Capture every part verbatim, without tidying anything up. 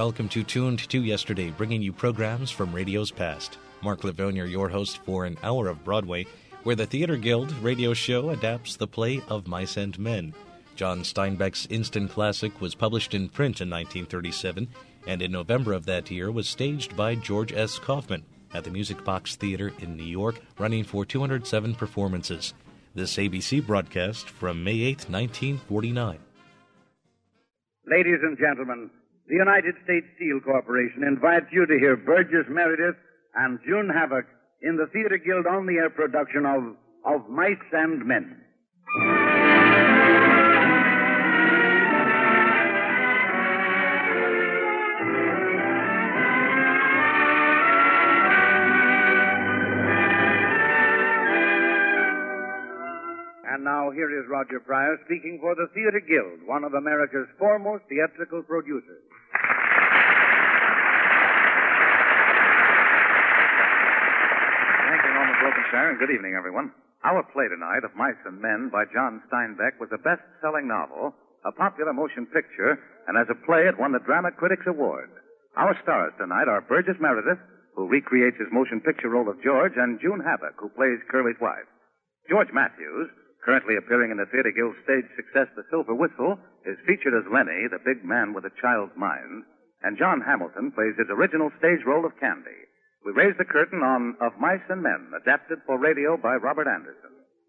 welcome to Tuned to Yesterday, bringing you programs from radio's past. Mark Livonia, your host for an hour of Broadway, where the Theater Guild radio show adapts the play of Mice and Men. John Steinbeck's instant classic was published in print in nineteen thirty-seven, and in November of that year was staged by George S. Kaufman at the Music Box Theater in New York, running for two hundred seven performances. This A B C broadcast from May eighth, nineteen forty-nine. Ladies and gentlemen, the United States Steel Corporation invites you to hear Burgess Meredith and June Havoc in the Theater Guild on-the-air production of, of Mice and Men. And now here is Roger Pryor speaking for the Theater Guild, one of America's foremost theatrical producers. Thank you, Norman Brokenshire, and good evening, everyone. Our play tonight of Mice and Men by John Steinbeck was a best-selling novel, a popular motion picture, and as a play it won the Drama Critics Award. Our stars tonight are Burgess Meredith, who recreates his motion picture role of George, and June Havoc, who plays Curly's wife. George Matthews, currently appearing in the Theater Guild stage success The Silver Whistle, is featured as Lenny, the big man with a child's mind, and John Hamilton plays his original stage role of Candy. We raise the curtain on Of Mice and Men, adapted for radio by Robert Anderson.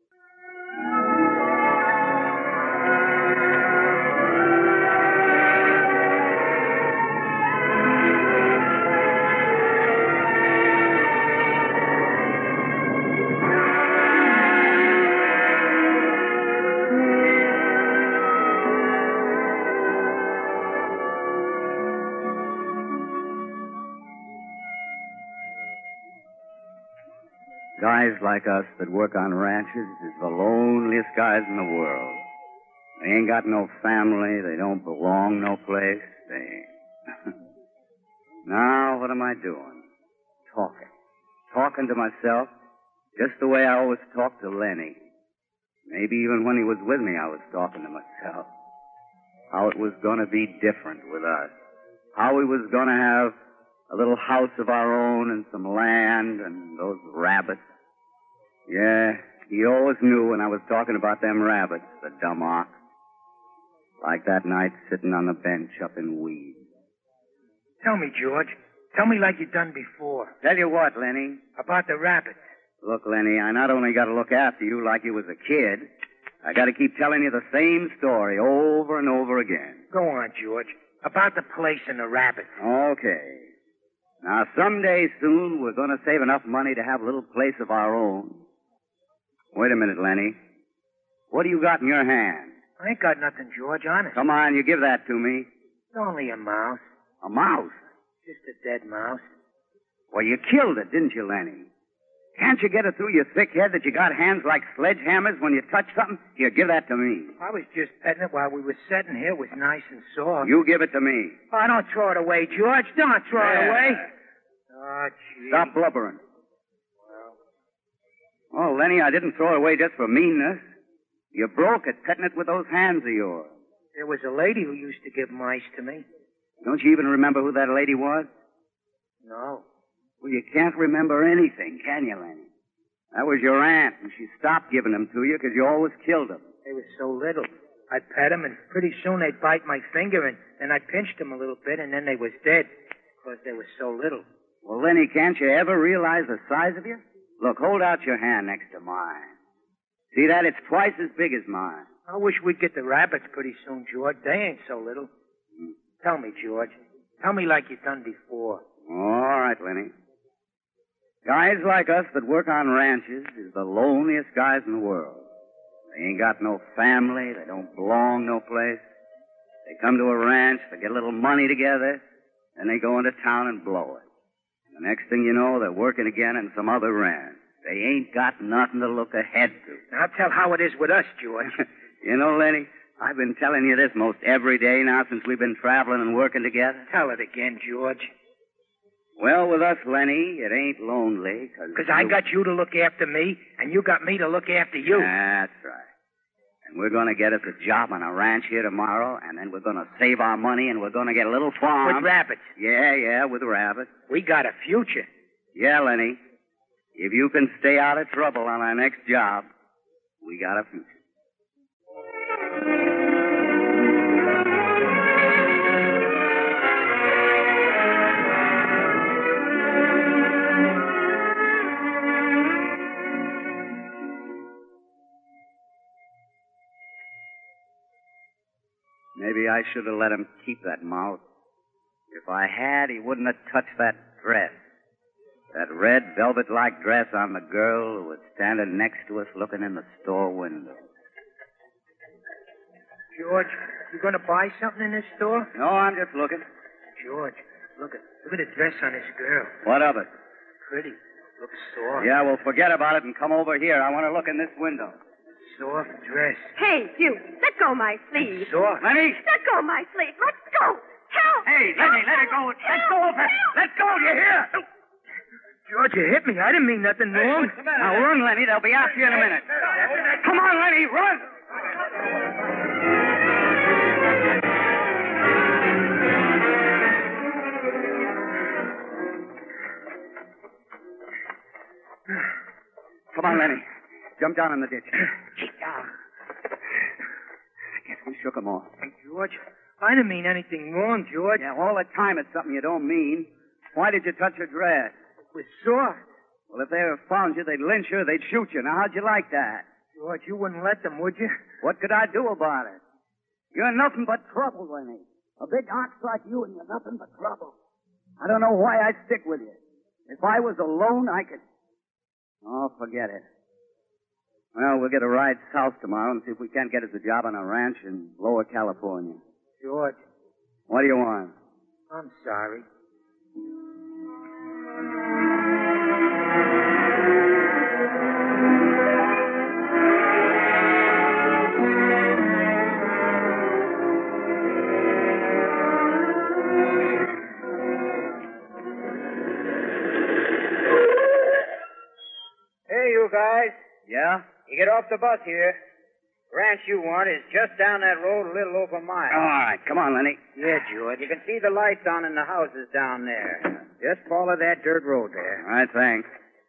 Guys like us that work on ranches is the loneliest guys in the world. They ain't got no family. They don't belong no place. They ain't. Now, what am I doing? Talking. Talking to myself just the way I always talked to Lenny. Maybe even when he was with me, I was talking to myself. How it was going to be different with us. How we was going to have a little house of our own and some land and those rabbits. Yeah, he always knew when I was talking about them rabbits, the dumb ox. Like that night sitting on the bench up in weeds. Tell me, George. Tell me like you done before. Tell you what, Lenny. About the rabbits. Look, Lenny, I not only got to look after you like you was a kid, I got to keep telling you the same story over and over again. Go on, George. About the place and the rabbits. Okay. Now, someday soon, we're going to save enough money to have a little place of our own. Wait a minute, Lenny. What do you got in your hand? I ain't got nothing, George, honest. Come on, you give that to me. It's only a mouse. A mouse? Just a dead mouse. Well, you killed it, didn't you, Lenny? Can't you get it through your thick head that you got hands like sledgehammers when you touch something? Here, give that to me. I was just petting it while we were sitting here. It was nice and soft. You give it to me. Oh, don't throw it away, George. Don't throw yeah. it away. Oh, gee. Stop blubbering. Oh, Lenny, I didn't throw it away just for meanness. You broke it, petting it with those hands of yours. There was a lady who used to give mice to me. Don't you even remember who that lady was? No. Well, you can't remember anything, can you, Lenny? That was your aunt, and she stopped giving them to you because you always killed them. They were so little. I'd pet them, and pretty soon they'd bite my finger, and then I pinched them a little bit, and then they was dead because they were so little. Well, Lenny, can't you ever realize the size of you? Look, hold out your hand next to mine. See that? It's twice as big as mine. I wish we'd get the rabbits pretty soon, George. They ain't so little. Hmm. Tell me, George. Tell me like you've done before. All right, Lenny. Guys like us that work on ranches is the loneliest guys in the world. They ain't got no family. They don't belong no place. They come to a ranch, they get a little money together, then they go into town and blow it. The next thing you know, they're working again in some other ranch. They ain't got nothing to look ahead to. Now tell how it is with us, George. You know, Lenny, I've been telling you this most every day now since we've been traveling and working together. Tell it again, George. Well, with us, Lenny, it ain't lonely. Because you... I got you to look after me, and you got me to look after you. That's right. And we're going to get us a job on a ranch here tomorrow, and then we're going to save our money, and we're going to get a little farm. With rabbits. Yeah, yeah, with rabbits. We got a future. Yeah, Lenny. If you can stay out of trouble on our next job, we got a future. Maybe I should have let him keep that mouth. If I had, he wouldn't have touched that dress. That red velvet-like dress on the girl who was standing next to us looking in the store window. George, you going to buy something in this store? No, I'm just looking. George, look at look at the dress on this girl. What of it? Pretty. Looks soft. Yeah, well, forget about it and come over here. I want to look in this window. Soft dress. Hey, you, let go my sleeve. Soft. Lenny! Let go my sleeve. Let go. Help. Hey, Lenny, let it go. Let go of it. Let go, you hear? George, you hit me. I didn't mean nothing wrong. Now run, Lenny. They'll be after you in a minute. Come on, Lenny, run! Come on, Lenny. Jump down in the ditch. Down. I guess we shook 'em off. Hey, George, I didn't mean anything wrong, George. Yeah, all the time it's something you don't mean. Why did you touch her dress? It was soft. Well, if they ever found you, they'd lynch you, they'd shoot you. Now, how'd you like that? George, you wouldn't let them, would you? What could I do about it? You're nothing but trouble, Lenny. A big ox like you, and you're nothing but trouble. I don't know why I stick with you. If I was alone, I could... Oh, forget it. Well, we'll get a ride south tomorrow and see if we can't get us a job on a ranch in Lower California. George, What do you want? I'm sorry. Hey, you guys. Yeah? You get off the bus here. The ranch you want is just down that road a little over a mile. All right, come on, Lenny. Yeah, George. You can see the lights on in the houses down there. Just follow that dirt road there. All right, thanks.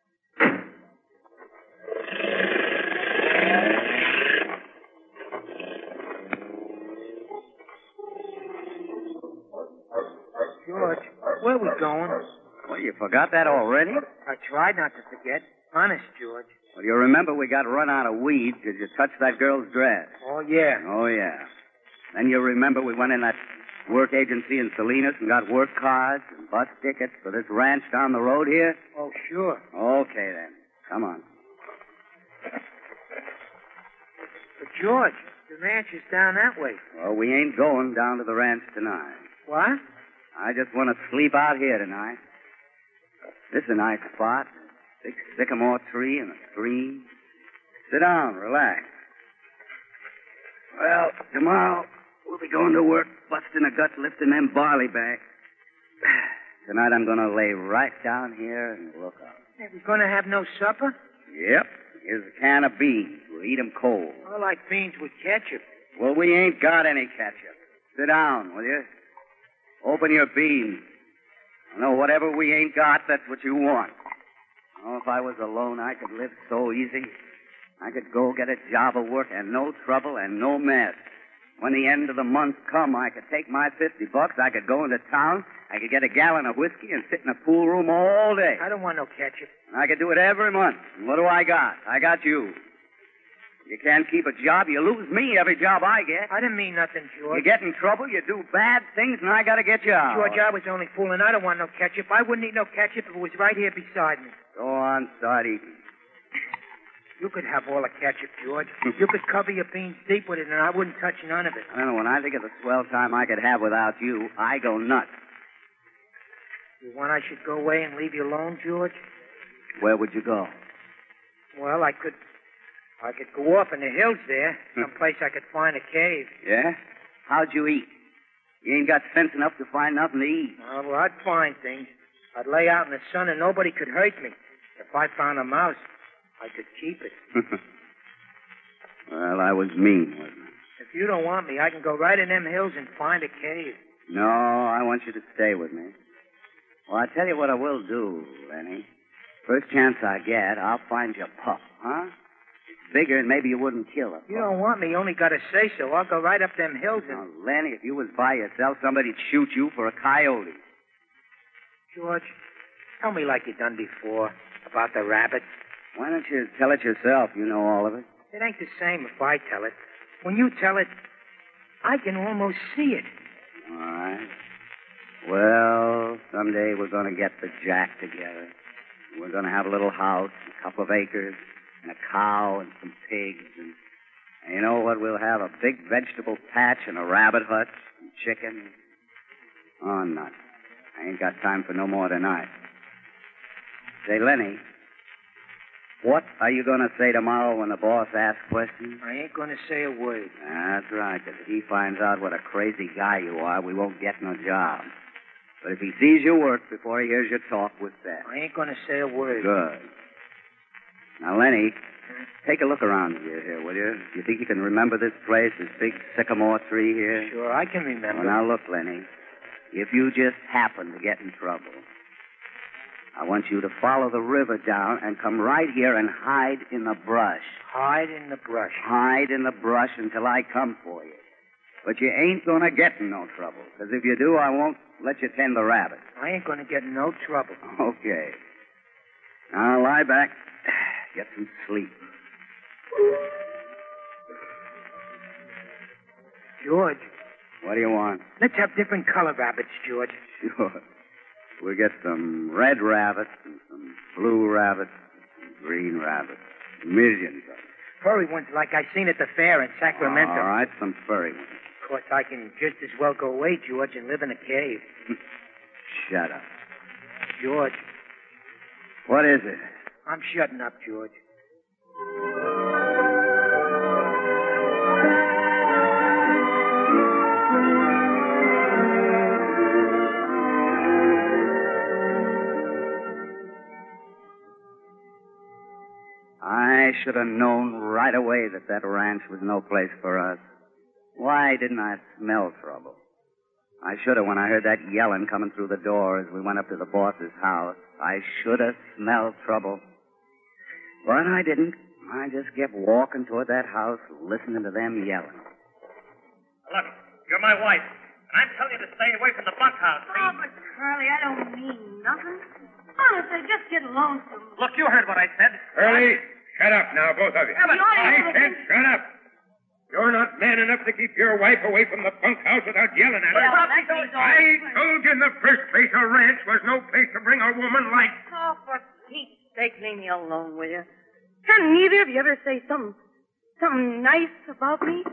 George, where we going? Well, you forgot that already? I tried not to forget. Honest, George. Well, you remember we got run out of weed because you touched that girl's dress. Oh, yeah. Oh, yeah. Then you remember we went in that work agency in Salinas and got work cards and bus tickets for this ranch down the road here? Oh, sure. Okay, then. Come on. But, George, the ranch is down that way. Well, we ain't going down to the ranch tonight. What? I just want to sleep out here tonight. This is a nice spot. Big sycamore tree and a stream. Sit down, relax. Well, tomorrow we'll be going to work busting a gut lifting them barley bags. Tonight I'm going to lay right down here and look up. Hey, we going to have no supper? Yep. Here's a can of beans. We'll eat 'em cold. I like beans with ketchup. Well, we ain't got any ketchup. Sit down, will you? Open your beans. I know whatever we ain't got, that's what you want. Oh, if I was alone, I could live so easy. I could go get a job of work and no trouble and no mess. When the end of the month come, I could take my fifty bucks, I could go into town, I could get a gallon of whiskey and sit in a pool room all day. I don't want no ketchup. And I could do it every month. And what do I got? I got you. You can't keep a job, you lose me every job I get. I didn't mean nothing, George. You get in trouble, you do bad things, and I gotta get you out. George, I was only fooling. I don't want no ketchup. I wouldn't eat no ketchup if it was right here beside me. Go on, start eating. You could have all the ketchup, George. You could cover your beans deep with it, and I wouldn't touch none of it. I don't know, when I think of the swell time I could have without you, I go nuts. You want I should go away and leave you alone, George? Where would you go? Well, I could... I could go off in the hills there. Someplace I could find a cave. Yeah? How'd you eat? You ain't got sense enough to find nothing to eat. Oh, well, I'd find things. I'd lay out in the sun and nobody could hurt me. If I found a mouse, I could keep it. Well, I was mean, wasn't I? If you don't want me, I can go right in them hills and find a cave. No, I want you to stay with me. Well, I tell you what I will do, Lenny. First chance I get, I'll find your pup, huh? It's bigger and maybe you wouldn't kill it. You don't want me, you only gotta say so. I'll go right up them hills and... Now, Lenny, if you was by yourself, somebody'd shoot you for a coyote. George, tell me like you done before about the rabbits. Why don't you tell it yourself? You know all of it. It ain't the same if I tell it. When you tell it, I can almost see it. All right. Well, someday we're going to get the jack together. We're going to have a little house, a couple of acres, and a cow and some pigs. And, and you know what we'll have? A big vegetable patch and a rabbit hutch and chicken. Oh, nuts. I ain't got time for no more tonight. Say, Lenny, what are you going to say tomorrow when the boss asks questions? I ain't going to say a word. That's right, because if he finds out what a crazy guy you are, we won't get no job. But if he sees your work before he hears you talk, what's that? I ain't going to say a word. Good. Now, Lenny, take a look around here, here, will you? You think you can remember this place, this big sycamore tree here? Sure, I can remember. Well, now, look, Lenny. If you just happen to get in trouble, I want you to follow the river down and come right here and hide in the brush. Hide in the brush. Hide in the brush until I come for you. But you ain't going to get in no trouble, because if you do, I won't let you tend the rabbit. I ain't going to get in no trouble. Okay. Now lie back. Get some sleep. George. What do you want? Let's have different color rabbits, George. Sure. We'll get some red rabbits and some blue rabbits and some green rabbits. Millions of them. Furry ones like I seen at the fair in Sacramento. All right, some furry ones. Of course, I can just as well go away, George, and live in a cave. Shut up. George. What is it? I'm shutting up, George. I should have known right away that that ranch was no place for us. Why didn't I smell trouble? I should have when I heard that yelling coming through the door as we went up to the boss's house. I should have smelled trouble. But I didn't. I just kept walking toward that house, listening to them yelling. Look, you're my wife, and I'm telling you to stay away from the bunkhouse. Oh, but Curly, I don't mean nothing. Honest, I just get lonesome. Look, you heard what I said. Curly, shut up now, both of you. Yeah, but I I- said shut up. You're not man enough to keep your wife away from the bunkhouse without yelling at her. Well, that's all. I told you in the first place a ranch was no place to bring a woman like... Oh, for Pete's sake, leave me alone, will you? Can neither of you ever say something, something nice about me?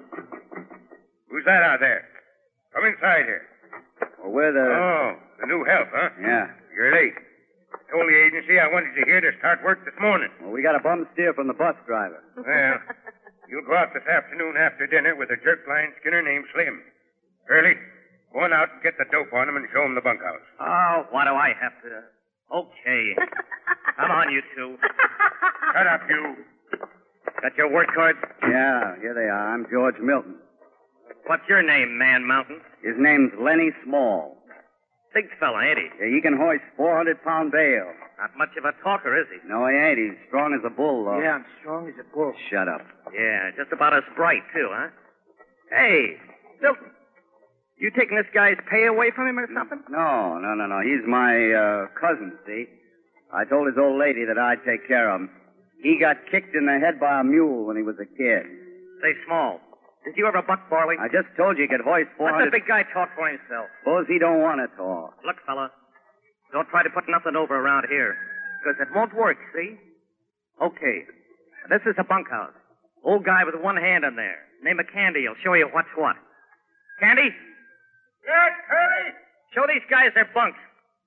Who's that out there? Come inside here. Well, we're the... Oh, the new help, huh? Yeah. You're late. Told the agency I wanted you here to start work this morning. Well, we got a bum steer from the bus driver. Well, you'll go out this afternoon after dinner with a jerk-line skinner named Slim. Curly, go on out and get the dope on him and show him the bunkhouse. Oh, why do I have to? Okay. Come on, you two. Shut up, you. Got your work cards? Yeah, here they are. I'm George Milton. What's your name, Man Mountain? His name's Lenny Small. Big fella, ain't he? Yeah, he can hoist four hundred pound bale. Not much of a talker, is he? No, he ain't. He's strong as a bull, though. Yeah, I'm strong as a bull. Shut up. Yeah, just about as bright, too, huh? Hey, Milton, you taking this guy's pay away from him or something? No, no, no, no. He's my uh, cousin, see? I told his old lady that I'd take care of him. He got kicked in the head by a mule when he was a kid. Say, Small, did you ever buck Barley? I just told you he could hoist four Let hundred... the big guy talk for himself. Suppose he don't want to talk. Look, fella, don't try to put nothing over around here, because it won't work, see? Okay, this is a bunkhouse. Old guy with one hand in there. Name of Candy. He'll show you what's what. Candy? Yes, Curly? Show these guys their bunks.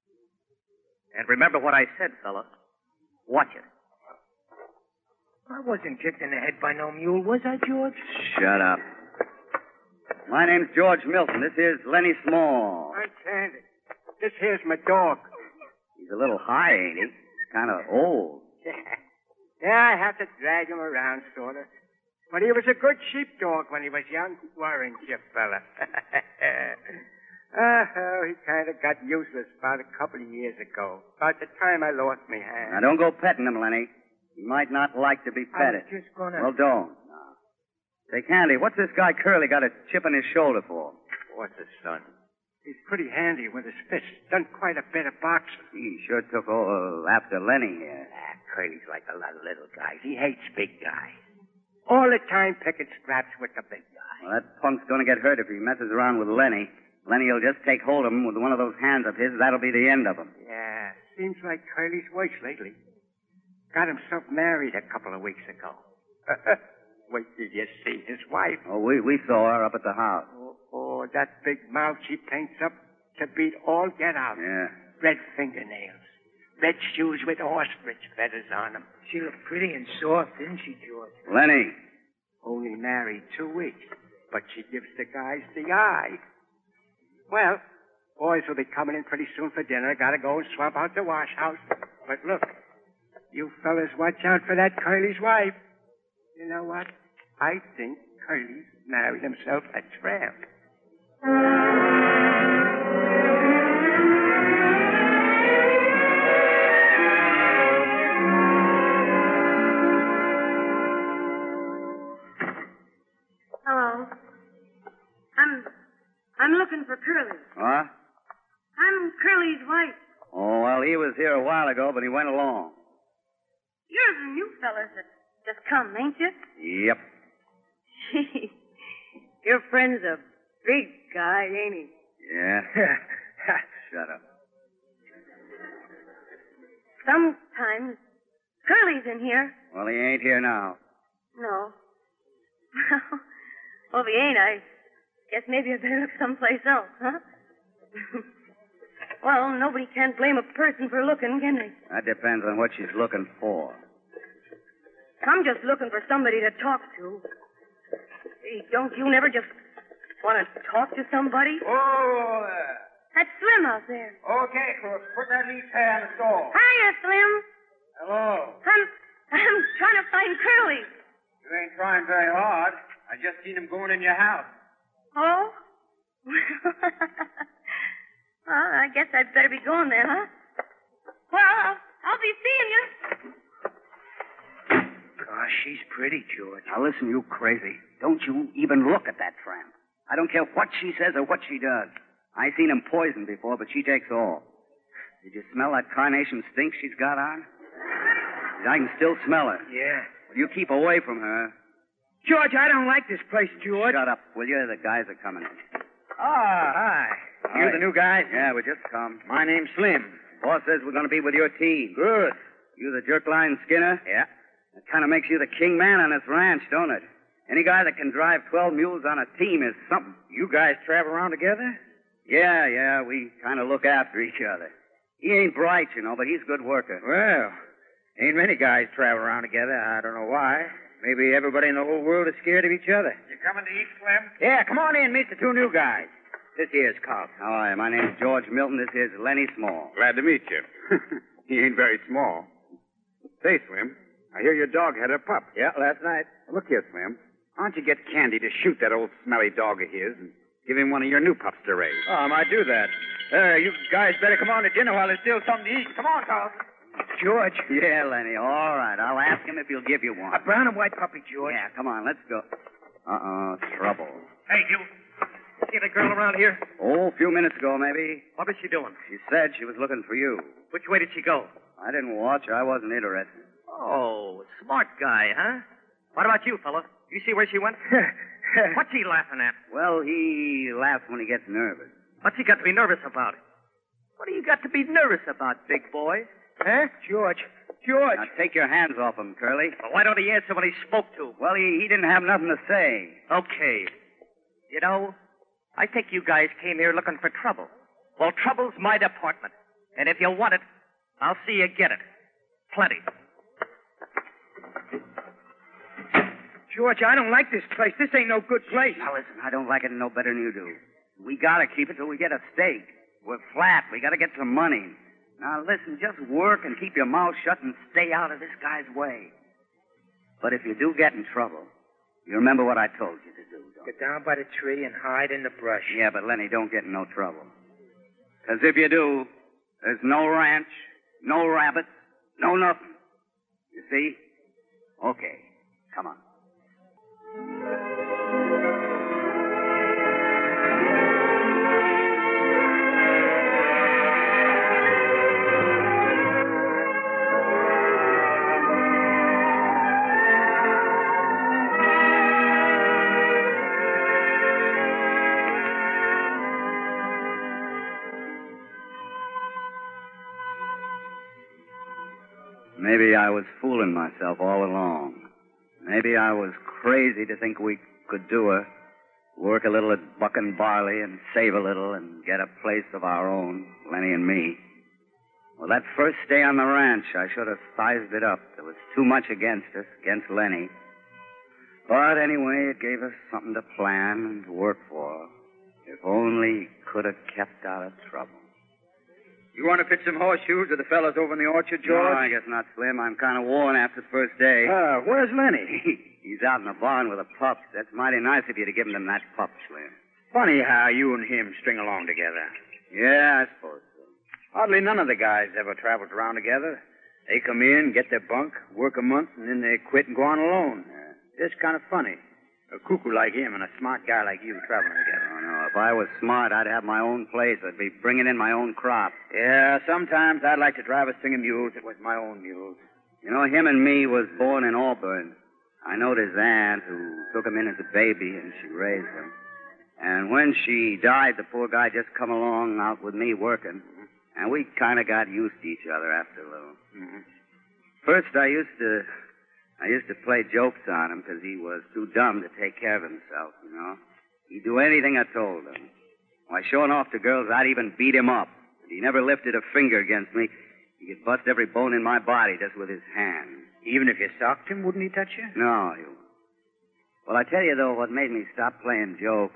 And remember what I said, fella. Watch it. I wasn't kicked in the head by no mule, was I, George? Shut up. My name's George Milton. This here's Lenny Small. I'm Candy. This here's my dog. He's a little high, ain't he? Kind of old. Yeah, I have to drag him around, sort of. But he was a good sheepdog when he was young, weren't you, fella? Uh, oh, he kind of got useless about a couple of years ago. About the time I lost my hand. Now, don't go petting him, Lenny. He might not like to be petted. I was just gonna... Well, don't. No. Say, Candy, what's this guy Curly got a chip in his shoulder for? What's his son? He's pretty handy with his fists. Done quite a bit of boxing. He sure took all after Lenny here. Ah, Curly's like a lot of little guys. He hates big guys. All the time picking scraps with the big guy. Well, that punk's going to get hurt if he messes around with Lenny. Lenny will just take hold of him with one of those hands of his. That'll be the end of him. Yeah, seems like Curly's worse lately. Got himself married a couple of weeks ago. Wait till you see his wife. Oh, we, we saw her up at the house. Oh, oh, that big mouth she paints up to beat all get out. Yeah. Red fingernails. Red shoes with ostrich feathers on them. She looked pretty and soft, didn't she, George? Lenny. Only married two weeks, but she gives the guys the eye. Well, boys will be coming in pretty soon for dinner. Gotta go and swap out the wash house. But look, you fellas watch out for that Curly's wife. You know what? I think Curly's married himself a tramp. Hello. I'm... I'm looking for Curly. What? I'm Curly's wife. Oh, well, he was here a while ago, but he went along. You're the new fellas that just come, ain't you? Yep. Gee, your friend's a big guy, ain't he? Yeah. Shut up. Sometimes Curly's in here. Well, he ain't here now. No. Well, if he ain't, I guess maybe I better look someplace else, huh? Well, nobody can blame a person for looking, can they? That depends on what she's looking for. I'm just looking for somebody to talk to. Hey, don't you never just want to talk to somebody? Oh, there. That's Slim out there. Okay, Crooks. Put that leaf hair on the stove. Hiya, Slim. Hello. I'm, I'm trying to find Curly. You ain't trying very hard. I just seen him going in your house. Oh? Well, I guess I'd better be going then, huh? Well, I'll, I'll be seeing you. Gosh, she's pretty, George. Now listen, you crazy. Don't you even look at that tramp. I don't care what she says or what she does. I seen him poisoned before, but she takes all. Did you smell that carnation stink she's got on? I can still smell her. Yeah. Well, you keep away from her. George, I don't like this place, George. Shut up, will you? The guys are coming in. Ah, hi. You Hi. the new guy? Yeah, we just come. My name's Slim. Boss says we're going to be with your team. Good. You the jerk-line Skinner? Yeah. That kind of makes you the king man on this ranch, don't it? Any guy that can drive twelve mules on a team is something. You guys travel around together? Yeah, yeah, we kind of look after each other. He ain't bright, you know, but he's a good worker. Well, ain't many guys travel around together. I don't know why. Maybe everybody in the whole world is scared of each other. You coming to eat, Slim? Yeah, come on in. Meet the two new guys. This here's Carlton. How are you? My name's George Milton. This here's Lenny Small. Glad to meet you. He ain't very small. Say, Slim, I hear your dog had a pup. Yeah, last night. Look here, Slim. Why don't you get Candy to shoot that old smelly dog of his and give him one of your new pups to raise? Oh, I might do that. Uh, you guys better come on to dinner while there's still something to eat. Come on, Carlton. George. Yeah, Lenny. All right. I'll ask him if he'll give you one. A brown and white puppy, George. Yeah, come on. Let's go. Uh-uh. Trouble. Hey, you. See the girl around here? Oh, a few minutes ago, maybe. What was she doing? She said she was looking for you. Which way did she go? I didn't watch her. I wasn't interested. Oh, smart guy, huh? What about you, fella? You see where she went? What's he laughing at? Well, he laughs when he gets nervous. What's he got to be nervous about? What do you got to be nervous about, big boy? Huh? George. George. Now, take your hands off him, Curly. Well, why don't he answer when he spoke to? Well, he, he didn't have nothing to say. Okay. You know, I think you guys came here looking for trouble. Well, trouble's my department. And if you want it, I'll see you get it. Plenty. George, I don't like this place. This ain't no good place. Now, listen, I don't like it no better than you do. We gotta keep it till we get a stake. We're flat. We gotta get some money. Now, listen, just work and keep your mouth shut and stay out of this guy's way. But if you do get in trouble, You remember what I told you to do, don't you? Get down by the tree and hide in the brush. Yeah, but Lenny, don't get in no trouble. Because if you do, there's no ranch, no rabbits, no nothing. You see? Okay. Come on. Maybe I was fooling myself all along. Maybe I was crazy to think we could do it. Work a little at bucking barley and save a little and get a place of our own, Lenny and me. Well, that first day on the ranch, I should have sized it up. There was too much against us, against Lenny. But anyway, it gave us something to plan and to work for. If only he could have kept out of trouble. You want to pitch some horseshoes with the fellas over in the orchard, George? No, I guess not, Slim. I'm kind of worn after the first day. Uh, where's Lenny? He's out in the barn with the pups. That's mighty nice of you to give him that pup, Slim. Funny how you and him string along together. Yeah, I suppose so. Hardly none of the guys ever traveled around together. They come in, get their bunk, work a month, and then they quit and go on alone. Yeah. It's kind of funny. A cuckoo like him and a smart guy like you traveling together. Oh, no. If I was smart, I'd have my own place. I'd be bringing in my own crop. Yeah, sometimes I'd like to drive a string of mules that was my own mules. You know, him and me was born in Auburn. I knowed his aunt, who took him in as a baby, and she raised him. And when she died, the poor guy just come along out with me working. Mm-hmm. And we kind of got used to each other after a little. Mm-hmm. First, I used to... I used to play jokes on him because he was too dumb to take care of himself, you know. He'd do anything I told him. Why, showing off to girls, I'd even beat him up. But he never lifted a finger against me. He could bust every bone in my body just with his hand. Even if you socked him, wouldn't he touch you? No, he wouldn't. Well, I tell you, though, what made me stop playing jokes.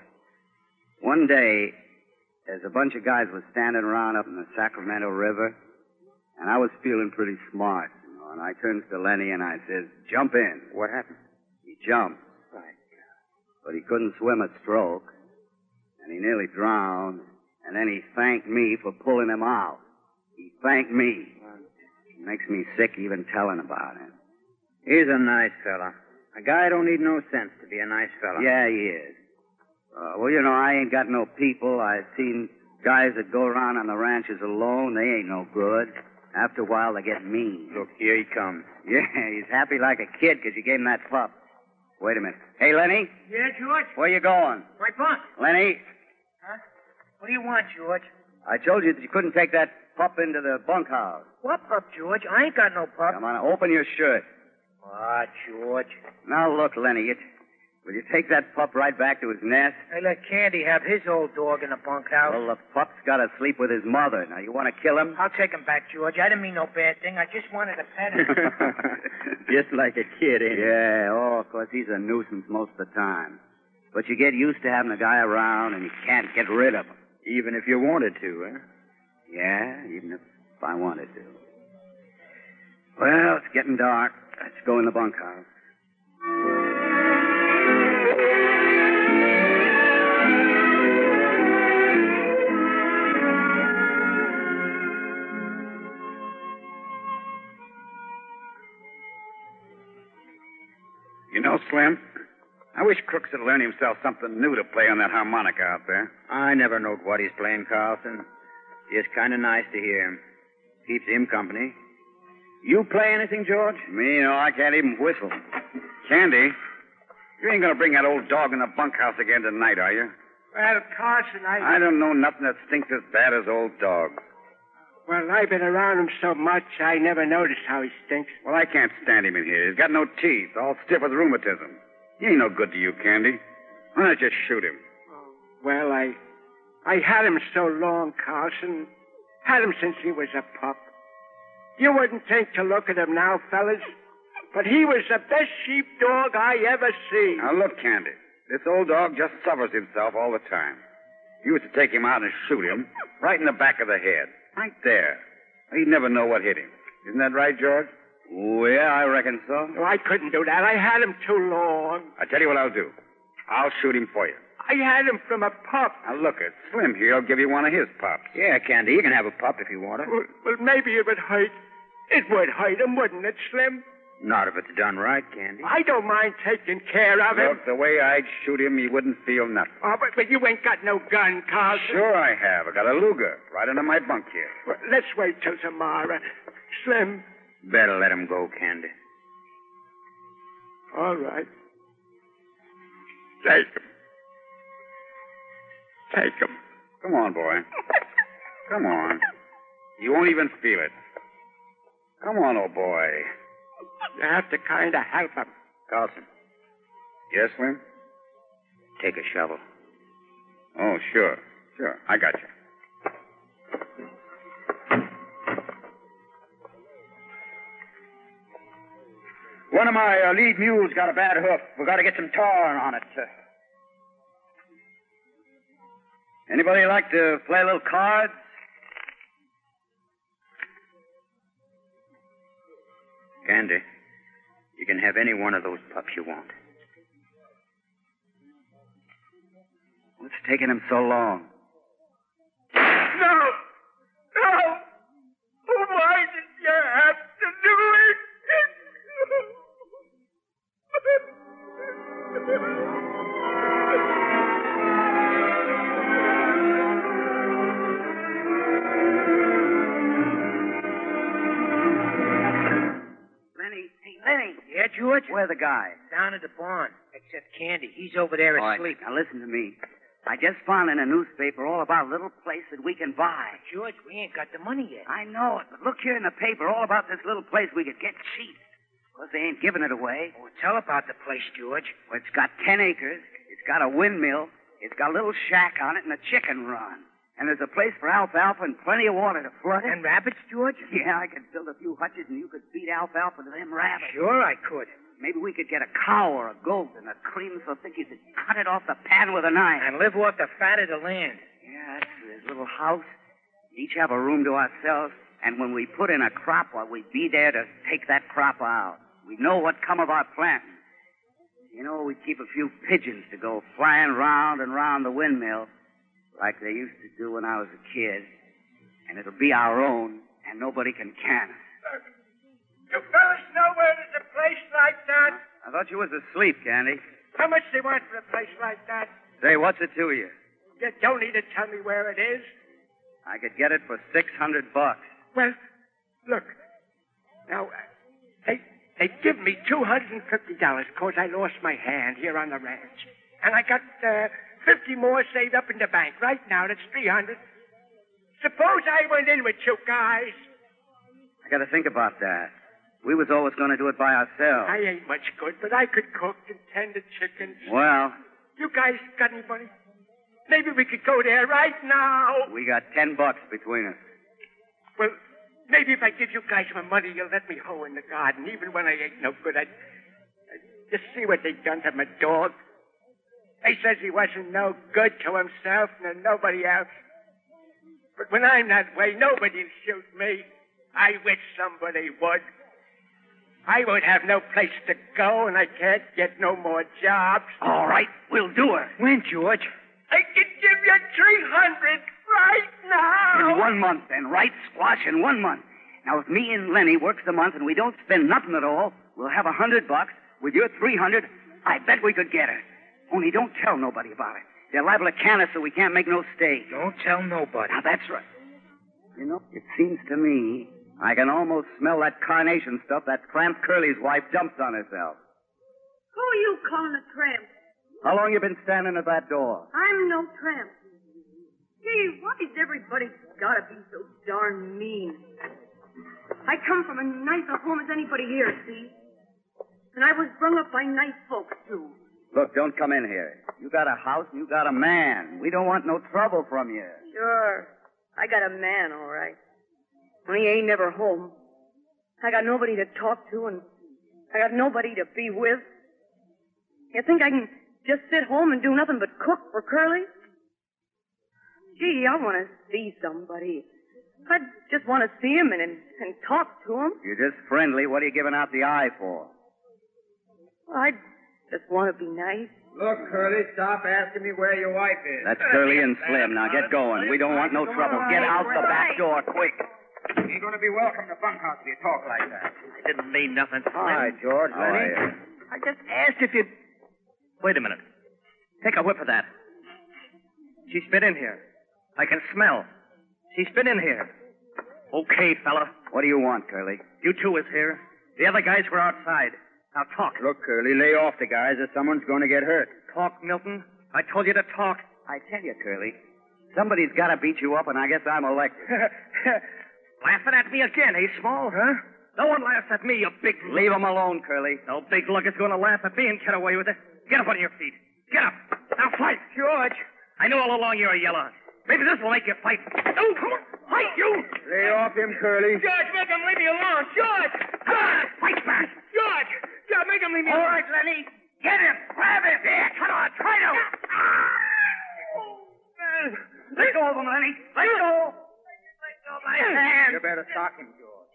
One day, as a bunch of guys was standing around up in the Sacramento River, and I was feeling pretty smart. And I turns to Lenny and I says, jump in. What happened? He jumped. Right. But he couldn't swim a stroke. And he nearly drowned. And then he thanked me for pulling him out. He thanked me. It makes me sick even telling about him. He's a nice fella. A guy don't need no sense to be a nice fella. Yeah, he is. Uh, well, you know, I ain't got no people. I've seen guys that go around on the ranches alone. They ain't no good. After a while, they get mean. Look, here he comes. Yeah, he's happy like a kid because you gave him that pup. Wait a minute. Hey, Lenny? Yeah, George? Where you going? My bunk. Lenny? Huh? What do you want, George? I told you that you couldn't take that pup into the bunkhouse. What pup, George? I ain't got no pup. Come on, open your shirt. What, George? Now, look, Lenny, you... Will you take that pup right back to his nest? I let Candy have his old dog in the bunkhouse. Well, the pup's got to sleep with his mother. Now, you want to kill him? I'll take him back, George. I didn't mean no bad thing. I just wanted to pet him. Just like a kid, ain't he? Yeah, oh, of course, he's a nuisance most of the time. But you get used to having a guy around, and you can't get rid of him. Even if you wanted to, huh? Yeah, even if I wanted to. Well, it's getting dark. Let's go in the bunkhouse. You know, Slim, I wish Crooks would learn himself something new to play on that harmonica out there. I never knowed what he's playing, Carlson. It's kind of nice to hear him. Keeps him company. You play anything, George? Me, no, I can't even whistle. Candy, you ain't gonna bring that old dog in the bunkhouse again tonight, are you? Well, Carson, I... I don't know nothing that stinks as bad as old dogs. Well, I've been around him so much, I never noticed how he stinks. Well, I can't stand him in here. He's got no teeth, all stiff with rheumatism. He ain't no good to you, Candy. Why not just shoot him? Oh, well, I... I had him so long, Carson. Had him since he was a pup. You wouldn't think to look at him now, fellas, but he was the best sheepdog I ever see. Now, look, Candy. This old dog just suffers himself all the time. You used to take him out and shoot him right in the back of the head. Right there. He'd never know what hit him. Isn't that right, George? Oh, yeah, I reckon so. No, I couldn't do that. I had him too long. I tell you what I'll do. I'll shoot him for you. I had him from a pup. Now, look, it's Slim here. I'll give you one of his pups. Yeah, Candy, you can have a pup if you want it. Well, well, maybe it would hurt. It would hurt him, wouldn't it, Slim? Not if it's done right, Candy. I don't mind taking care of him. Look, the way I'd shoot him, you wouldn't feel nothing. Oh, but, but you ain't got no gun, Carlson. Sure I have. I got a Luger right under my bunk here. Well, let's wait till tomorrow. Slim. Better let him go, Candy. All right. Take him. Take him. Come on, boy. Come on. You won't even feel it. Come on, old boy. You have to kind of help him. Carlson. Yes, Slim? Take a shovel. Oh, sure. Sure. I got you. One of my uh, lead mules got a bad hoof. We got to get some tar on it. Uh, Anybody like to play a little cards? Candy, you can have any one of those pups you want. What's taking him so long? No! No! Why did you have to do it? Lenny, hey, Lenny. Yeah, George? Where's the guy? Down at the barn. Except Candy. He's over there All right, asleep. now listen to me. I just found in a newspaper all about a little place that we can buy. George, we ain't got the money yet. I know it, but look here in the paper all about this little place we could get cheap. Because they ain't giving it away. Oh, tell about the place, George. Well, it's got ten acres. It's got a windmill. It's got a little shack on it and a chicken run. And there's a place for alfalfa and plenty of water to flood it. And rabbits, George? Yeah, I could build a few hutches and you could feed alfalfa to them rabbits. Sure I could. Maybe we could get a cow or a goat and the cream so thick you could cut it off the pan with a knife. And live off the fat of the land. Yeah, that's this little house. Each have a room to ourselves. And when we put in a crop, well, we'd be there to take that crop out. We'd know what come of our planting. You know, we'd keep a few pigeons to go flying round and round the windmill like they used to do when I was a kid. And it'll be our own, and nobody can can us. You fellas know where there's a place like that? I thought you was asleep, Candy. How much they want for a place like that? Say, what's it to you? You don't need to tell me where it is. I could get it for six hundred bucks. Well, look. Now, uh, they they give me two hundred fifty dollars because I lost my hand here on the ranch. And I got uh, fifty more saved up in the bank. Right now, that's three hundred. Suppose I went in with you guys. I got to think about that. We was always going to do it by ourselves. I ain't much good, but I could cook and tend the chickens. Well, You guys got any money? Maybe we could go there right now. we got ten bucks between us. Well, maybe if I give you guys my money, you'll let me hoe in the garden, even when I ain't no good. I'd, I'd just see what they done to my dog. They says he wasn't no good to himself and to nobody else. But when I'm that way, nobody'll shoot me. I wish somebody would. I won't have no place to go, and I can't get no more jobs. All right, we'll do it. When, George? I can give you three hundred right now. In one month, then. Right squash in one month. Now, if me and Lenny works the month and we don't spend nothing at all, we'll have a hundred bucks. With your three hundred, I bet we could get her. Only don't tell nobody about it. They're liable to can us so we can't make no stake. Don't tell nobody. Now, that's right. You know, it seems to me I can almost smell that carnation stuff that Tramp Curly's wife dumped on herself. Who are you calling a tramp? How long you been standing at that door? I'm no tramp. Gee, why's everybody gotta be so darn mean? I come from a nicer home as anybody here, see? And I was brung up by nice folks, too. Look, don't come in here. You got a house and you got a man. We don't want no trouble from you. Sure. I got a man, all right. When he ain't never home. I got nobody to talk to, and I got nobody to be with. You think I can just sit home and do nothing but cook for Curly? Gee, I want to see somebody. I just want to see him and, and, and talk to him. You're just friendly. What are you giving out the eye for? I just want to be nice. Look, Curly, stop asking me where your wife is. That's Curly and Slim. Now get going. We don't want no trouble. Get out the back door, quick. You ain't going to be welcome to bunkhouse if you talk like that. I didn't mean nothing. Hi, George. How are you? I just asked if you'd... Wait a minute. Take a whiff of that. She spit in here. I can smell. She spit in here. Okay, fella. What do you want, Curly? You two is here. The other guys were outside. Now talk. Look, Curly, lay off the guys or someone's going to get hurt. Talk, Milton. I told you to talk. I tell you, Curly, somebody's got to beat you up, and I guess I'm elected. Laughing at me again, eh, Small? Huh? No one laughs at me, you big... Leave him alone, Curly. No big lug is going to laugh at me and get away with it. Get up on your feet. Get up. Now fight. George. I knew all along you're a yeller. Maybe this will make you fight. Oh, come on. Fight, you. Lay off him, Curly. George, make him leave me alone. George! Ah, fight back. George! George, make him leave me All alone. right, Lenny. Get him. Grab him. There, come on. Try to. Let go of him, Lenny. Let go. Let go of my hand. You better sock him, George.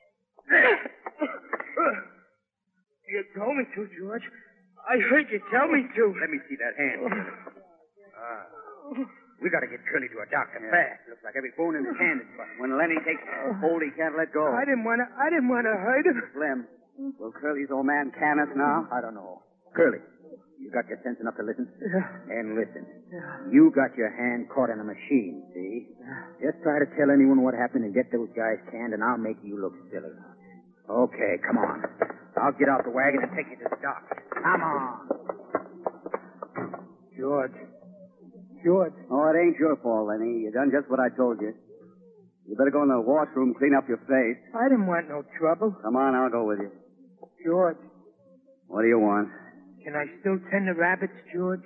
You told me to, George. I heard you tell me to. Let me see that hand. Ah. We got to get Curly to a doctor fast. Looks like every bone in his hand is busted. When Lenny takes hold, he can't let go. I didn't want to. I didn't want to hurt him. Slim, will Curly's old man can us now? I don't know. Curly, you got your sense enough to listen? Yeah. And listen. Yeah. You got your hand caught in a machine, see? Yeah. Just try to tell anyone what happened and get those guys canned, and I'll make you look silly. Okay, come on. I'll get out the wagon and take you to the doctor. Come on. George. George. Oh, it ain't your fault, Lenny. You done just what I told you. You better go in the washroom, clean up your face. I didn't want no trouble. Come on, I'll go with you. George. What do you want? Can I still tend the rabbits, George?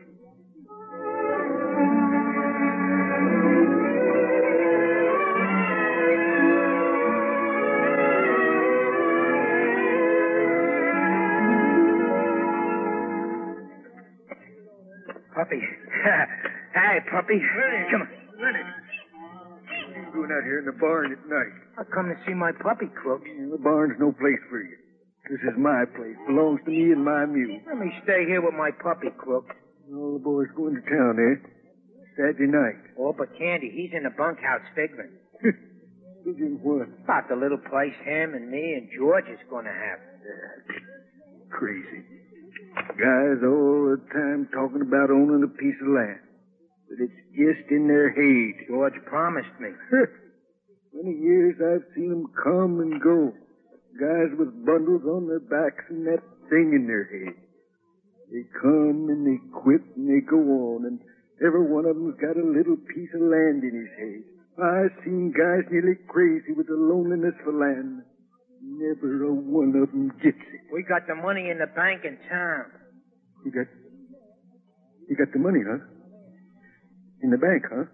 Puppy. Hi, puppy. Lenny. Come on. Lenny. What are you doing out here in the barn at night? I come to see my puppy, Crooks. The barn's no place for you. This is my place. Belongs to me and my mule. Let me stay here with my puppy, Crooks. All the boys going to town, eh? Saturday night. Oh, but Candy, he's in the bunkhouse figuring. Figuring what? About the little place him and me and George is going to have. Yeah. Crazy. Guys all the time talking about owning a piece of land. But it's just in their head. George promised me. Many years I've seen them come and go. Guys with bundles on their backs and that thing in their head. They come and they quit and they go on, and every one of them's got a little piece of land in his head. I've seen guys nearly crazy with the loneliness for land. Never a one of them gets it. We got the money in the bank in town. You got... You got the money, huh? In the bank, huh?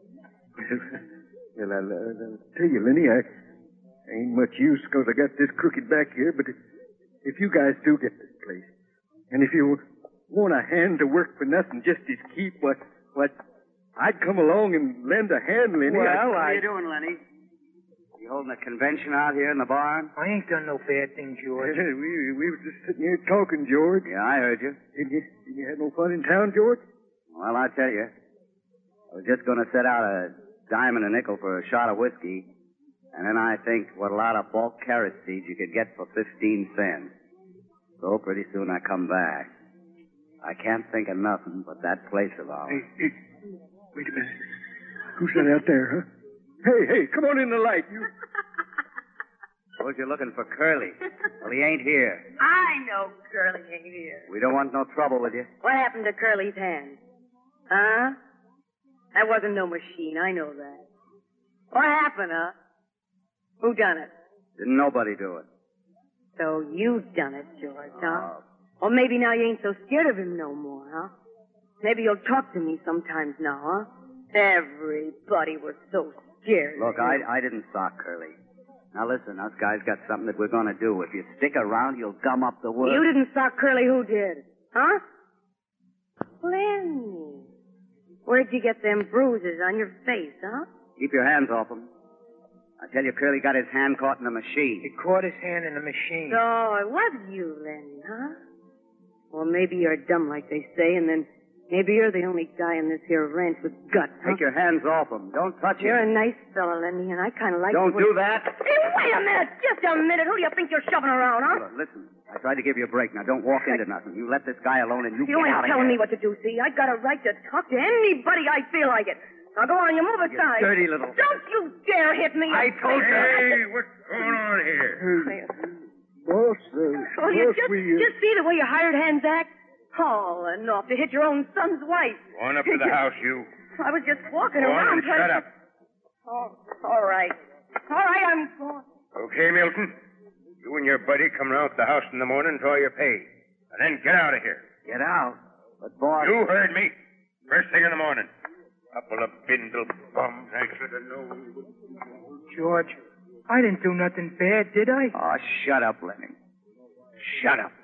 Well, I'll, uh, I'll tell you, Lenny, I... Ain't much use because I got this crooked back here, but if, if you guys do get this place, and if you want a hand to work for nothing just as keep, what, what, I'd come along and lend a hand, Lenny. Well, I, what are you doing, Lenny? You holding a convention out here in the barn? I ain't done no bad thing, George. we, we were just sitting here talking, George. Yeah, I heard you. Did you, did you have no fun in town, George? Well, I tell you, I was just going to set out a dime and a nickel for a shot of whiskey. And then I think what a lot of bulk carrot seeds you could get for fifteen cents. So pretty soon I come back. I can't think of nothing but that place of ours. Hey, hey, wait a minute. Who's that out there, huh? Hey, hey, come on in the light, you. Suppose you're looking for Curly. Well, he ain't here. I know Curly ain't here. We don't want no trouble with you. What happened to Curly's hand? Huh? That wasn't no machine, I know that. What happened, huh? Who done it? Didn't nobody do it. So you done it, George, huh? Or maybe now you ain't so scared of him no more, huh? Maybe you'll talk to me sometimes now, huh? Everybody was so scared. Look, I, I didn't sock Curly. Now listen, us guys got something that we're going to do. If you stick around, you'll gum up the wood. You didn't sock Curly. Who did? Huh? Lenny. Where'd you get them bruises on your face, huh? Keep your hands off him. I tell you, Curly got his hand caught in the machine. He caught his hand in the machine. So it was you, Lenny, huh? Well, maybe you're dumb like they say, and then maybe you're the only guy in this here ranch with guts, huh? Take your hands off him. Don't touch him. You're a nice fella, Lenny, and I kind of like Don't you. do that. Hey, wait a minute. Just a minute. Who do you think you're shoving around, huh? Look, listen, I tried to give you a break. Now, don't walk into nothing. You let this guy alone and you, You get ain't out of telling here. me what to do, see? I got a right to talk to anybody I feel like it. Now go on, you move You aside. dirty little... Don't you dare hit me. I told you. Hey, what's going on here? Boss, uh, Oh, you boss, just, we, uh, just see the way your hired hands act? Oh, enough to hit your own son's wife. Go on up to the house, you. I was just walking Go on around and trying shut to... up. Oh, all right. All right, I'm going. Okay, Milton. You and your buddy come around to the house in the morning and draw your pay. And then get out of here. Get out? But, boss... You heard me. First thing in the morning. Couple of bindle bums. I should have known. George, I didn't do nothing bad, did I? Oh, shut up, Lenny. Shut up.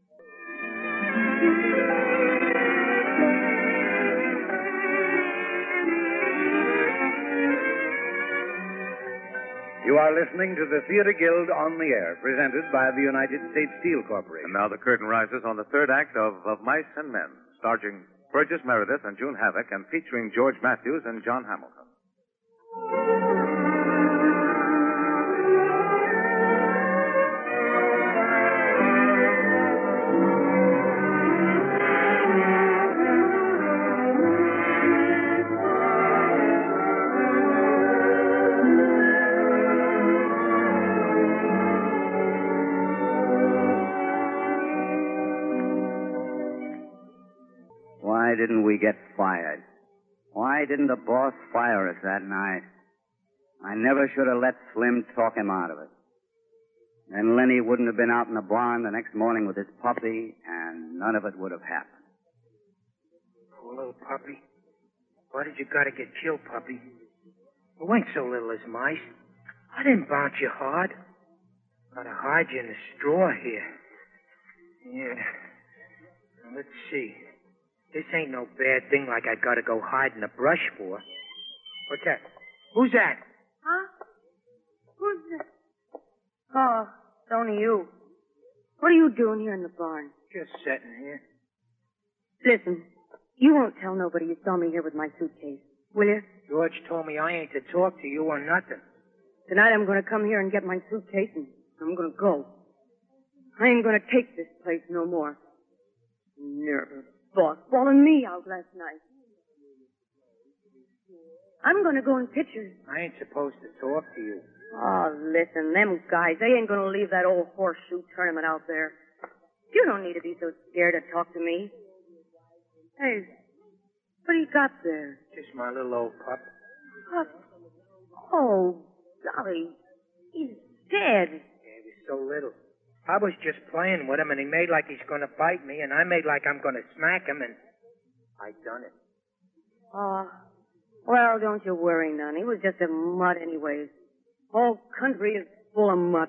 You are listening to the Theater Guild on the Air, presented by the United States Steel Corporation. And now the curtain rises on the third act of Of Mice and Men, starring Burgess Meredith and June Havoc, and featuring George Matthews and John Hamilton. Why didn't we get fired? Why didn't the boss fire us that night? I never should have let Slim talk him out of it. Then Lenny wouldn't have been out in the barn the next morning with his puppy, and none of it would have happened. Poor little puppy. Why did you gotta get killed, puppy? You ain't so little as mice. I didn't bounce you hard. Gotta hide you in the straw here. Yeah. Now, let's see. This ain't no bad thing like I gotta go hide in the brush for. What's that? Who's that? Huh? Who's this? Oh, it's only you. What are you doing here in the barn? Just sitting here. Listen, you won't tell nobody you saw me here with my suitcase, will you? George told me I ain't to talk to you or nothing. Tonight I'm going to come here and get my suitcase, and I'm going to go. I ain't going to take this place no more. Nervous boss bawling me out last night. I'm going to go in pictures. I ain't supposed to talk to you. Oh, listen, them guys, they ain't going to leave that old horseshoe tournament out there. You don't need to be so scared to talk to me. Hey, what do you got there? Just my little old pup. Pup? Oh, golly, he's dead. Yeah, he was so little. I was just playing with him, and he made like he's going to bite me, and I made like I'm going to smack him, and I done it. Oh, well, don't you worry none. He was just a mutt anyways. Whole country is full of mutt.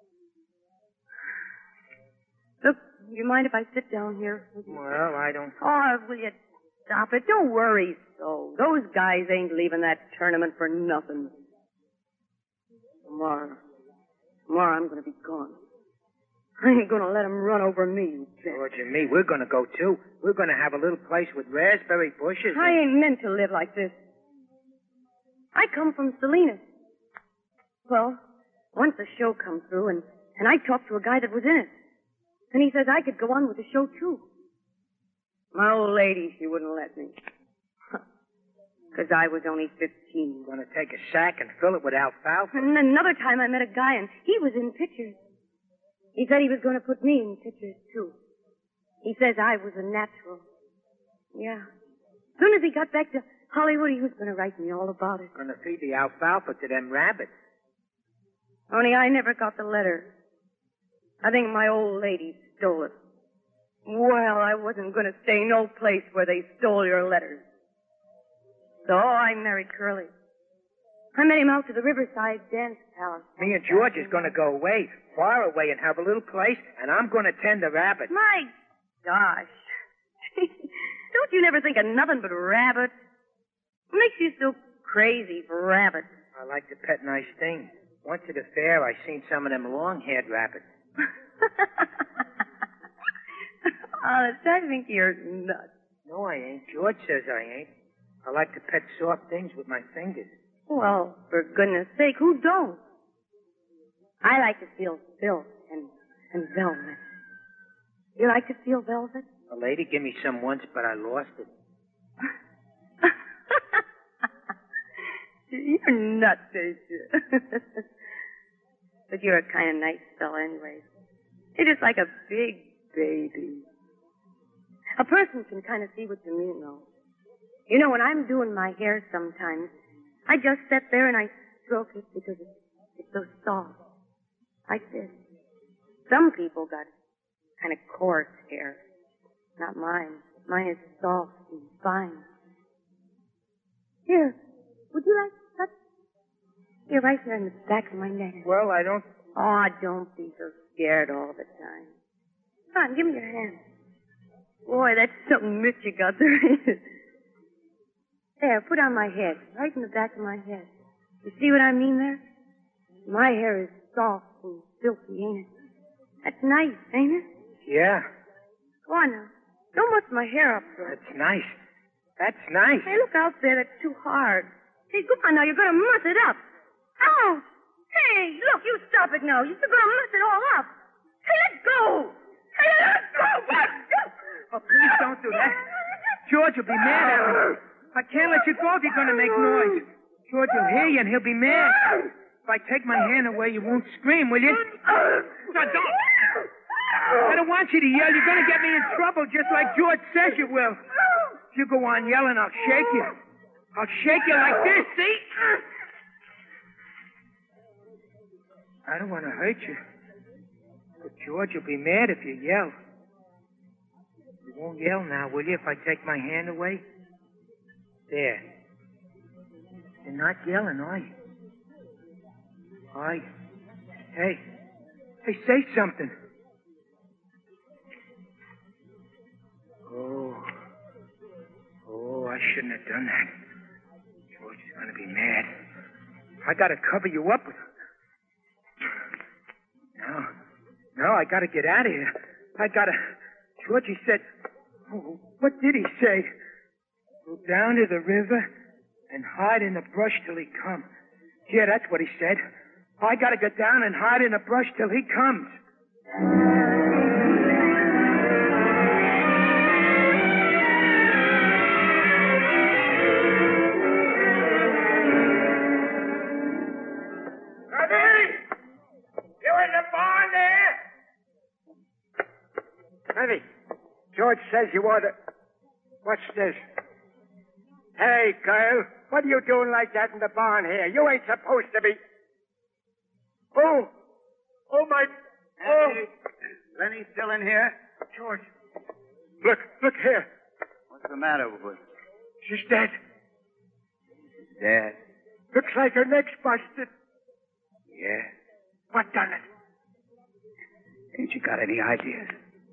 Look, you mind if I sit down here? Well, I don't... Oh, will you stop it? Don't worry so. Those guys ain't leaving that tournament for nothing. Tomorrow, tomorrow I'm going to be gone. I ain't going to let 'em run over me, you bet. George and me, we're going to go, too. We're going to have a little place with raspberry bushes. I ain't meant to live like this. I come from Salinas. Well, once the show come through, and, and I talked to a guy that was in it. And he says I could go on with the show, too. My old lady, she wouldn't let me. Because I was only fifteen. Going to take a sack and fill it with alfalfa. And another time I met a guy, and he was in pictures. He said he was going to put me in pictures, too. He says I was a natural. Yeah. As soon as he got back to Hollywood, he was going to write me all about it. Going to feed the alfalfa to them rabbits. Only I never got the letter. I think my old lady stole it. Well, I wasn't going to stay no place where they stole your letters. So I married Curly. I met him out to the Riverside Dance Palace. Me and George is going to go away, far away, and have a little place, and I'm going to tend the rabbits. My gosh. Don't you never think of nothing but rabbits? What makes you so crazy for rabbits? I like to pet nice things. Once at a fair, I seen some of them long-haired rabbits. Honest, I think you're nuts. No, I ain't. George says I ain't. I like to pet soft things with my fingers. Well, for goodness sake, who don't? I like to feel silk and, and velvet. You like to feel velvet? A lady gave me some once, but I lost it. You're nuts, ain't you? But you're a kind of nice fella anyway. You're just like a big baby. A person can kind of see what you mean, though. You know, when I'm doing my hair sometimes, I just sit there and I stroke it because it's, it's so soft. Like this. Some people got kind of coarse hair. Not mine. Mine is soft and fine. Here, would you like to touch? Here, right there in the back of my neck. Well, I don't... Oh, don't be so scared all the time. Come on, give me your hand. Boy, that's some mitt you got there. There, put on my head. Right in the back of my head. You see what I mean there? My hair is soft and silky, ain't it? That's nice, ain't it? Yeah. Go on now. Don't muss my hair up, though. That's nice. That's nice. Hey, look out there. That's too hard. Hey, go on now. You're going to muss it up. Oh! Hey, look, you stop it now. You're going to muss it all up. Hey, let go! Hey, let go! What? Oh, please don't do that. George will be mad at me. I can't let you go if you're going to make noise. George will hear you and he'll be mad. If I take my hand away, you won't scream, will you? No, don't. I don't want you to yell. You're going to get me in trouble just like George says you will. If you go on yelling, I'll shake you. I'll shake you like this, see? I don't want to hurt you. But George will be mad if you yell. You won't yell now, will you, if I take my hand away? There. You're not yelling, are you? Are you? Hey. Hey, say something. Oh. Oh, I shouldn't have done that. George is going to be mad. I got to cover you up with... No. No, I got to get out of here. I got to... George, he said... Oh, what did he say? Go down to the river and hide in the brush till he comes. Yeah, that's what he said. I got to go down and hide in the brush till he comes. Honey, George says you ought to... What's this? Hey, girl, what are you doing like that in the barn here? You ain't supposed to be... Oh! Oh, my... Oh! Lenny still in here? George. Look, look here. What's the matter with her? She's dead. Dead? Looks like her neck's busted. Yeah. What done it? Ain't you got any ideas?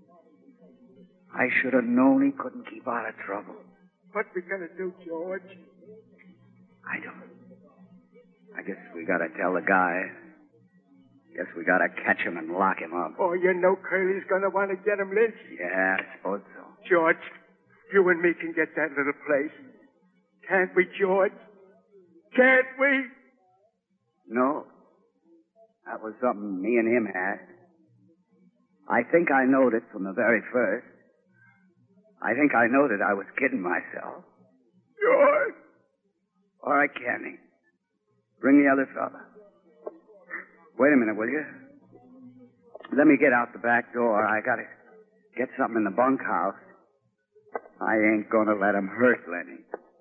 I should have known he couldn't keep out of trouble. What we gonna do, George? I don't. I guess we gotta tell the guy. Guess we gotta catch him and lock him up. Oh, you know Curly's gonna want to get him lynched. Yeah, I suppose so. George, you and me can get that little place. Can't we, George? Can't we? No. That was something me and him had. I think I knowed it from the very first. I think I know that I was kidding myself. George! All right, Candy. Bring the other fella. Wait a minute, will you? Let me get out the back door. I gotta get something in the bunkhouse. I ain't gonna let him hurt Lenny.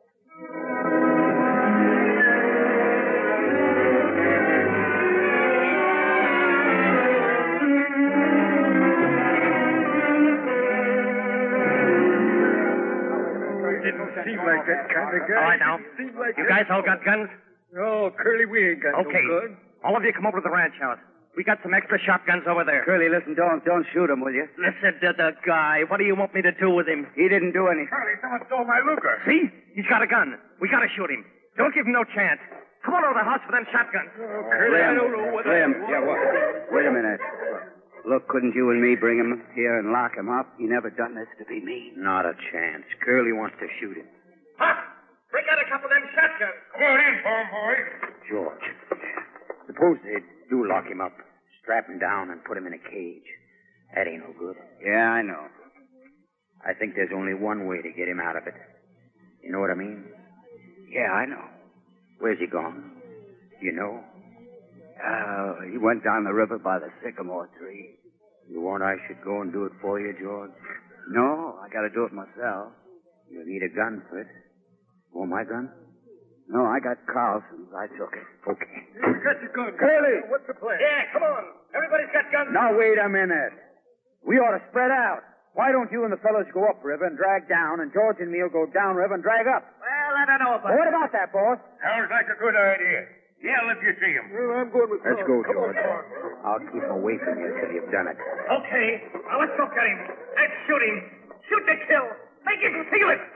Didn't seem like that kind of guy. All right, now. Like You guys all got guns? No, Curly, we ain't got Okay. no gun. All of you come over to the ranch house. We got some extra shotguns over there. Curly, listen, don't don't shoot him, will you? Listen to the guy. What do you want me to do with him? He didn't do anything. Curly, someone stole my Luger. See? He's got a gun. We gotta shoot him. Don't give him no chance. Come on over to the house for them shotguns. Curly, I don't know what Slim. Yeah, what? Wait a minute. Look, couldn't you and me bring him here and lock him up? He never done this to be mean. Not a chance. Curly wants to shoot him. Huh? Bring out a couple of them shotguns. Come on in, farm boy. George, suppose they do lock him up, strap him down, and put him in a cage. That ain't no good. Yeah, I know. I think there's only one way to get him out of it. You know what I mean? Yeah, I know. Where's he gone? You know? Uh, he went down the river by the sycamore tree. You want I should go and do it for you, George? No, I gotta do it myself. You'll need a gun for it. Want my gun? No, I got Carlson's. I took it. Okay. Who's got your gun? Curly! What's the plan? Yeah, come on. Everybody's got guns. Now, wait a minute. We ought to spread out. Why don't you and the fellows go upriver and drag down, and George and me'll go downriver and drag up? Well, I don't know about Well, what about that, boss? Sounds like a good idea. Yell if you see him. Well, I'm going with Let's go, George. I'll keep away from you till you've done it. Okay. Now let's go get him. Let's shoot him. Shoot to kill. Make him feel it.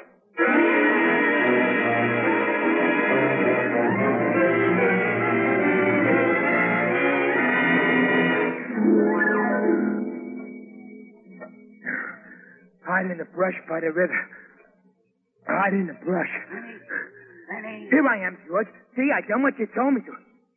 Hide in the brush by the river. Hide in the brush. Lenny. Here I am, George. See, I done what you told me to.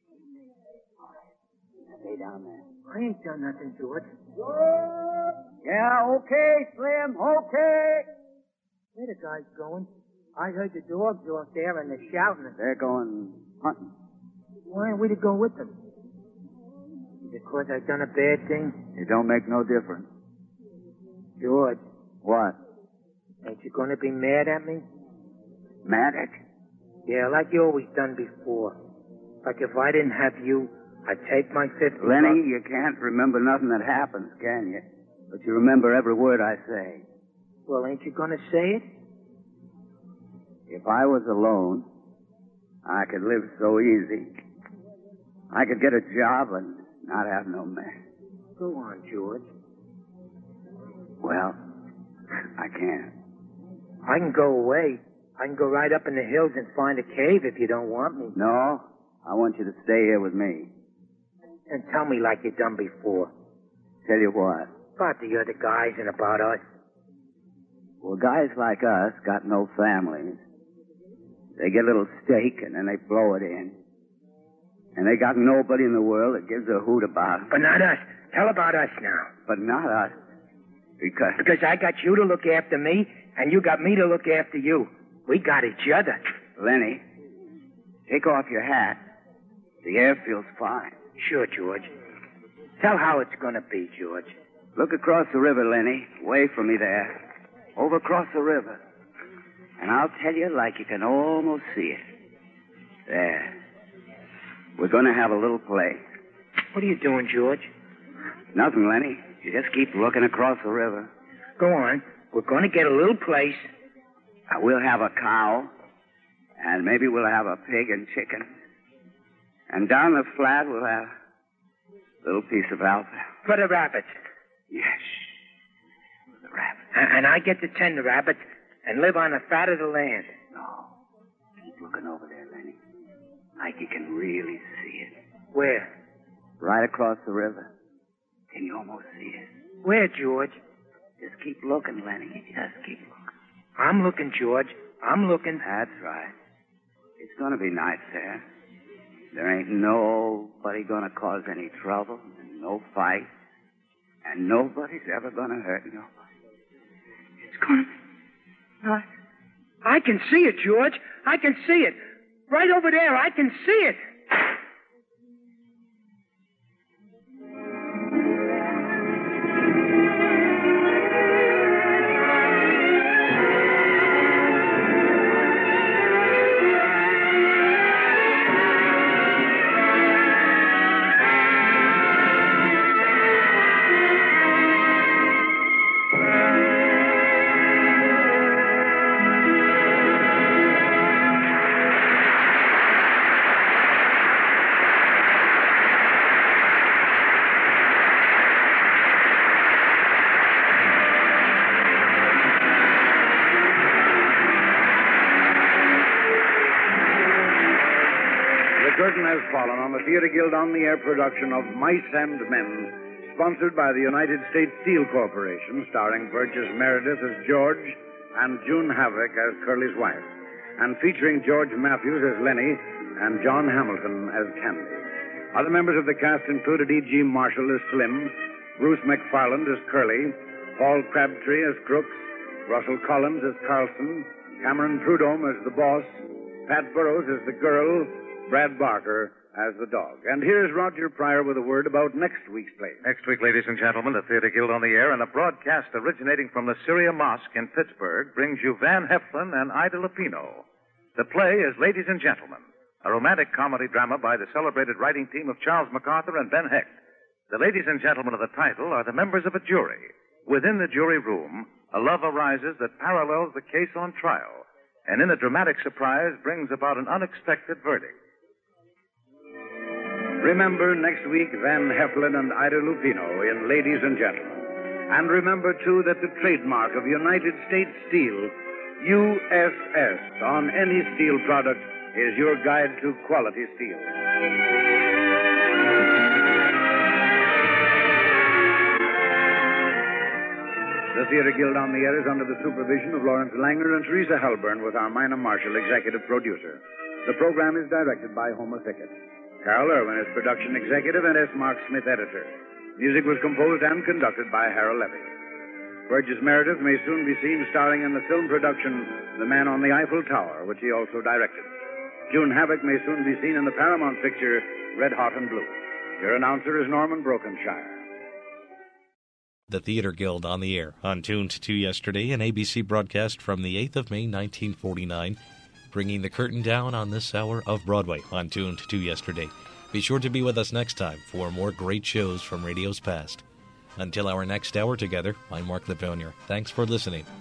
Stay down there. I ain't done nothing, George. Yeah, okay, Slim, okay. Where the guys going? I heard the dogs out there and they're shouting. They're going hunting. Why aren't we to go with them? Because I done a bad thing? It don't make no difference. George, What? ain't you gonna be mad at me? Mad at you? Yeah, like you always done before. Like if I didn't have you, I'd take my fifty Lenny, bucks. you can't remember nothing that happens, can you? But you remember every word I say. Well, ain't you gonna say it? If I was alone, I could live so easy. I could get a job and not have no man. Go on, George. Well, I can't. I can go away. I can go right up in the hills and find a cave if you don't want me. No, I want you to stay here with me. And tell me like you done before. Tell you what. About the other guys and about us. Well, guys like us got no families. They get a little stake and then they blow it in. And they got nobody in the world that gives a hoot about them. But not us. Tell about us now. But not us. Because... Because I got you to look after me, and you got me to look after you. We got each other. Lenny, take off your hat. The air feels fine. Sure, George. Tell how it's going to be, George. Look across the river, Lenny. Away from me there. Over across the river. And I'll tell you like you can almost see it. There. We're going to have a little play. What are you doing, George? Nothing, Lenny. You just keep looking across the river. Go on. We're going to get a little place. Uh, we'll have a cow. And maybe we'll have a pig and chicken. And down the flat, we'll have a little piece of alfalfa. For the rabbits. Yes. For the rabbits. A- And I get to tend the rabbits and live on the fat of the land. No. Keep looking over there, Lenny. Like you can really see it. Where? Right across the river. Can you almost see it? Where, George? Just keep looking, Lenny. Just keep looking. I'm looking, George. I'm looking. That's right. It's going to be nice there. There ain't nobody going to cause any trouble, and no fight, and nobody's ever going to hurt nobody. It's going to be nice. I can see it, George. I can see it. Right over there, I can see it. curtain has fallen on the Theater Guild on the Air production of Mice and Men, sponsored by the United States Steel Corporation, starring Burgess Meredith as George and June Havoc as Curly's wife, and featuring George Matthews as Lenny and John Hamilton as Candy. Other members of the cast included E G. Marshall as Slim, Bruce McFarland as Curly, Paul Crabtree as Crooks, Russell Collins as Carlson, Cameron Prudhomme as the boss, Pat Burrows as the girl, Brad Barker as the dog. And here's Roger Pryor with a word about next week's play. Next week, ladies and gentlemen, the Theater Guild on the Air and a broadcast originating from the Syria Mosque in Pittsburgh brings you Van Heflin and Ida Lupino. The play is Ladies and Gentlemen, a romantic comedy drama by the celebrated writing team of Charles MacArthur and Ben Hecht. The ladies and gentlemen of the title are the members of a jury. Within the jury room, a love arises that parallels the case on trial, and in a dramatic surprise brings about an unexpected verdict. Remember next week Van Heflin and Ida Lupino in Ladies and Gentlemen. And remember, too, that the trademark of United States Steel, U S S, on any steel product is your guide to quality steel. The Theater Guild on the Air is under the supervision of Lawrence Langer and Teresa Halburn, with Armina Marshall, executive producer. The program is directed by Homer Thickett. Carol Irwin is production executive and S. Mark Smith editor. Music was composed and conducted by Harold Levy. Burgess Meredith may soon be seen starring in the film production The Man on the Eiffel Tower, which he also directed. June Havoc may soon be seen in the Paramount picture Red Hot and Blue. Your announcer is Norman Brokenshire. The Theater Guild on the Air, on Tuned to Yesterday, an A B C broadcast from the eighth of May, nineteen forty-nine, bringing the curtain down on this hour of Broadway on Tuned to Yesterday. Be sure to be with us next time for more great shows from radio's past. Until our next hour together, I'm Mark Levonier. Thanks for listening.